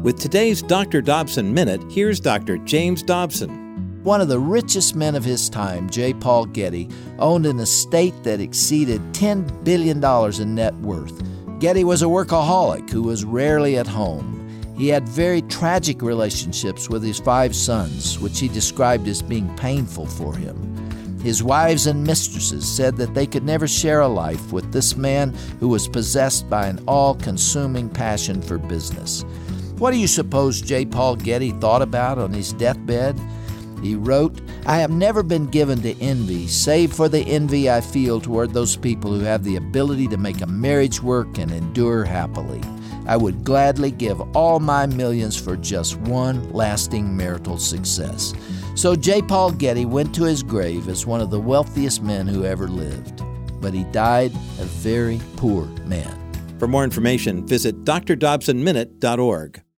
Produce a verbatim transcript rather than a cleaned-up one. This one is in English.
With today's Doctor Dobson Minute, here's Doctor James Dobson. One of the richest men of his time, J. Paul Getty, owned an estate that exceeded ten billion dollars in net worth. Getty was a workaholic who was rarely at home. He had very tragic relationships with his five sons, which he described as being painful for him. His wives and mistresses said that they could never share a life with this man who was possessed by an all-consuming passion for business. What do you suppose J. Paul Getty thought about on his deathbed? He wrote, "I have never been given to envy, save for the envy I feel toward those people who have the ability to make a marriage work and endure happily. I would gladly give all my millions for just one lasting marital success." So J. Paul Getty went to his grave as one of the wealthiest men who ever lived. But he died a very poor man. For more information, visit d r dobson minute dot org.